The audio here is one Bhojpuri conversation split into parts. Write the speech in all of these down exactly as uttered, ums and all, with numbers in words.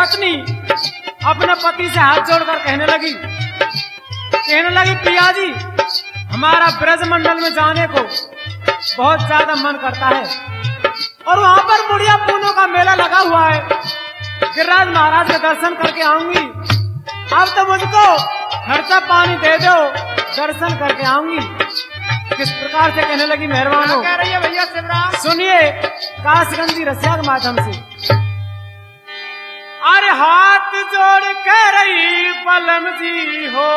पत्नी अपने पति से हाथ जोड़कर कहने लगी कहने लगी पिया जी, हमारा ब्रजमंडल में जाने को बहुत ज्यादा मन करता है और वहाँ पर बुढ़िया पूनों का मेला लगा हुआ है। गिरिराज महाराज के दर्शन करके आऊंगी। अब तो मुझको खर्चा पानी दे दो, दर्शन करके आऊंगी। किस प्रकार से कहने लगी मेहरबान हो। कह रही है भैया शिवराम, सुनिए काशगंजी रसिया के माध्यम से। अरे हाथ जोड़ के रही पलम जी हो,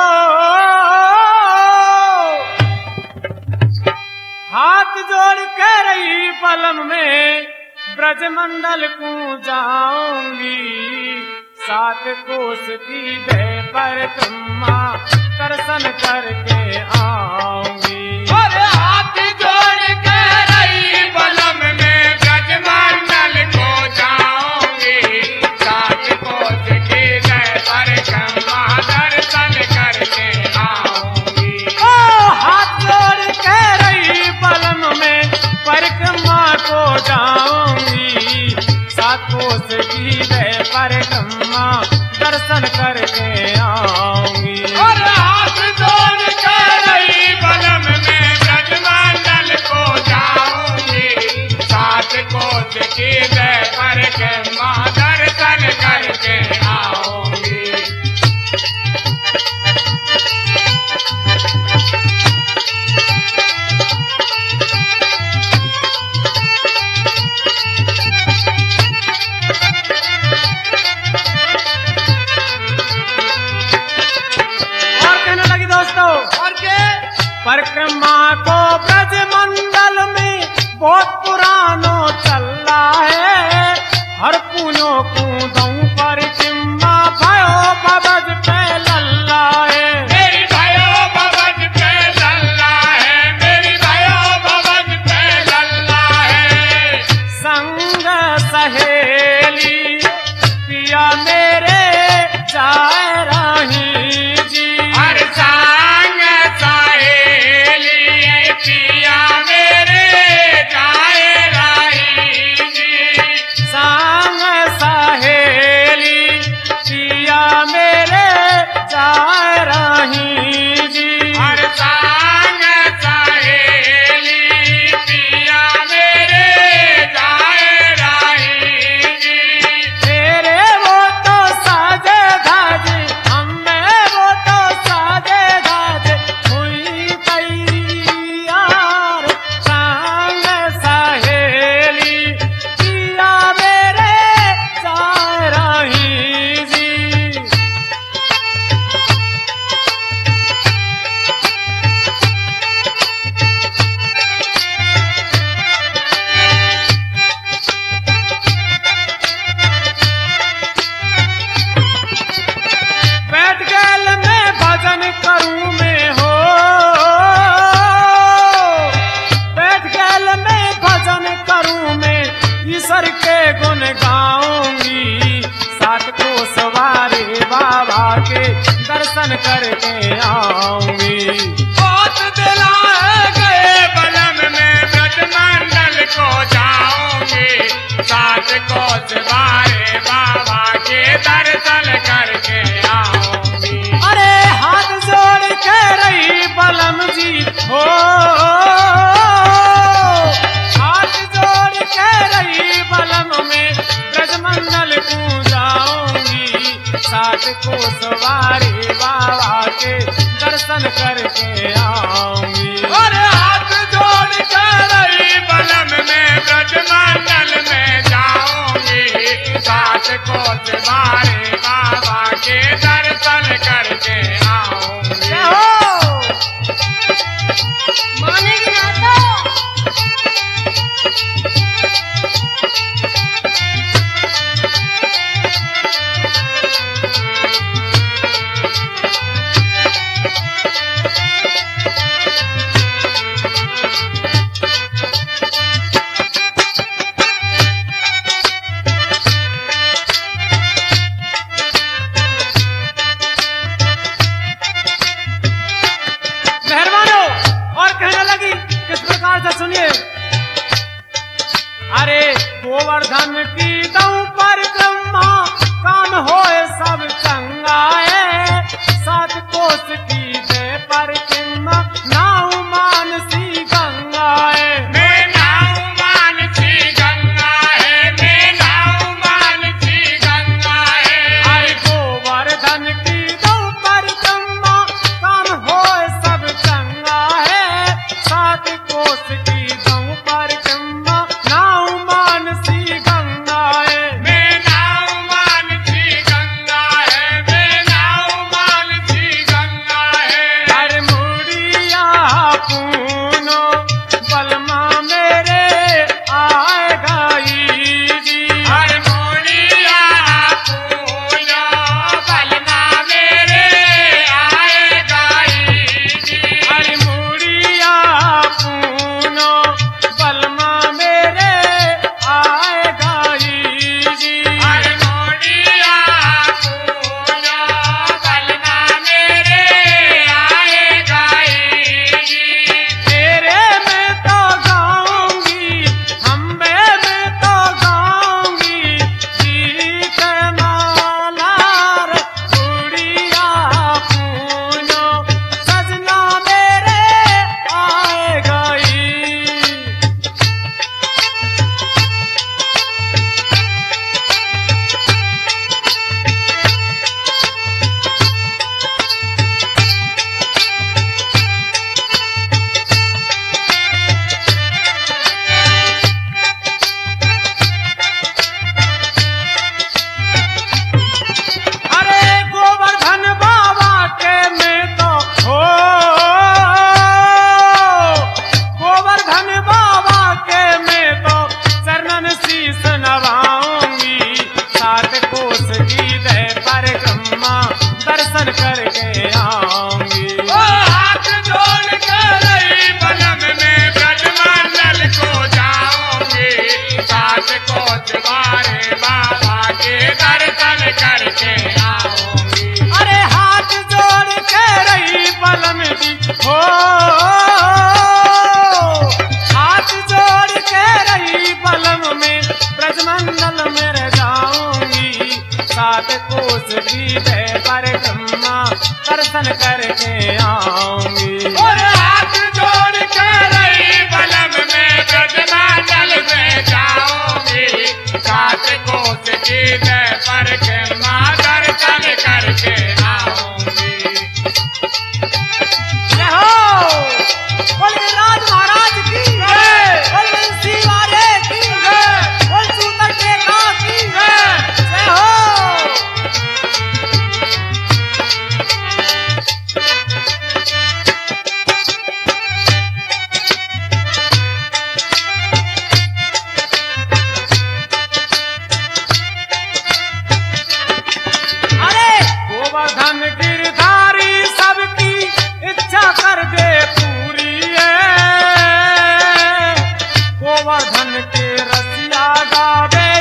हाथ जोड़ के रही पलम में ब्रजमंडल को जाऊंगी। सात कोस की दे पर तुम्मा दर्शन करके आऊंगी। अरे हाथ जोड़ के रही पलम में ब्रजमंडल को जाऊंगी। सात कोस की दे पर तुम्मा दर्शन करके आऊंगी। ओ हाथ जोड़ के रही पलम में परिक्रमा को जाऊंगी। सात कोस की दे परिक्रमा दर्शन करके आऊंगी। और हाथ जोड़ के रही पलम में ब्रजमंडल को जाऊंगी। सात कोस की दे परिक्रमा दर्शन करके आऊंगी। और के परिक्रमा को ब्रजमंडल में बहुत पुरानो चल रहा है। हर पूनो कूदों परिक्रमा भयो बबज पे लल्ला है। मेरी भयो बबज पे लल्ला है। मेरी भयो बबज पे लल्ला है। संग सहेली पिया मेरे जाए राही जी। हर संग सहेली पिया मेरे जाए राही जी। संग सहेली पिया मेरे जाए राही जी। हर संग सहेली पिया मेरे जाए राही जी। तेरे वो तो साजे धाजे हमें वो तो साजे धाजे हुई तैयार। संग सहेली पिया मेरे जाए राही जी। बैठ गैल में भजन करूं मैं हो, बैठ गैल में भजन करूं मैं ईश्वर के गुण गाऊंगी। सात को सवारे बाबा के दर्शन करके आऊंगी। बहुत दिलाए गए बलम में ब्रजमंडल को जाऊंगी। सात को सवारे बाबा के दर्शन करके आऊंगी। अरे हाथ जोड़ के रही बलम जी हो, हाथ जोड़ के रही बलम में ब्रजमंडल को जाऊंगी। सात को सवारी बाबा के दर्शन करके आऊंगी। अरे हाथ जोड़ के रही बलम में ब्रजमंडल में जाऊंगी। सात को सवारे बाबा के दर्शन करके आऊंगी। जय हो मानेगी ना तो गोवर्धन की दऊ परिक्रमा काम होए सब चंगाए सात कोस की दे पर किम्मा नाउ मानसी गंगाए मैं नाऊ मानसी गंगा है, मैं नाऊ मानसी गंगा है। हर गोवर्धन की दो पर किम्मा काम होए सब चंगा है सात कोस की दो पर किम्मा नाउ मानसी गंगाए मैं नाऊ मानसी गंगा है, मैं नाऊ मानसी गंगा है। हर मुड़िया पूनो बलमा मेरे आए गाई जी हर मोरिया पूजा बलमा मेरे आए गाई जी। हर मुड़िया पूनो बलमा मेरे आए गाई जी हर मोरिया पूजा बलमा मेरे आए गाई जी। तेरे में तो गाऊंगी अम्बे में तो गाऊंगी गीत मालार गुड़िया पूनो सजना मेरे आए गई अरे गोवर्धन बाबा के में तो हो गोवर्धन बाबा के में तो चरणन शीस नवाऊंगी सात कोस की दे पर ब्रह्मा दर्शन करके आऊंगी ओ हाथ जोड़ कर रही बलम में ब्रजमंडल को जाऊंगी सात को तुम्हारे बाबा के दर्शन करके आऊंगी। अरे हाथ जोड़ के रही बलम दी हो हाथ जोड़ के रही बलम में ब्रजमंडल में रह जाऊंगी सात कोस की दे पर ब्रह्मा दर्शन करके आऊंगी और हाथ जोड़ कर रही बलम में ब्रजमंडल में जाऊंगी सात कोस की दे पर के माँ दर्शन करके आऊंगी। जय हो बोल राज महाराज की जय। बोल बंसी वाले की जय। बोल सूतर टेका की जय। जय हो अरे गोवर्धन गिरधारी सबकी इच्छा कर दे पूरी है गोवर्धन के रसिया गावे